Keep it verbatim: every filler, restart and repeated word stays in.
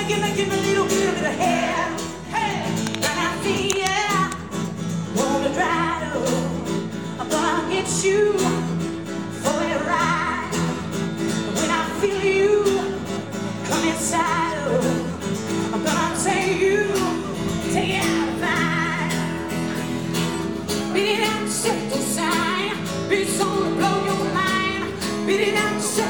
give me, give me a little bit of hair. Hey, and I see ya, wanna drive up, I'm gonna get you for a ride. When I feel you come inside, oh, I'm gonna take you, take it out of mine. Beat it out, set the sign, beat on to blow your mind. Beat it out, set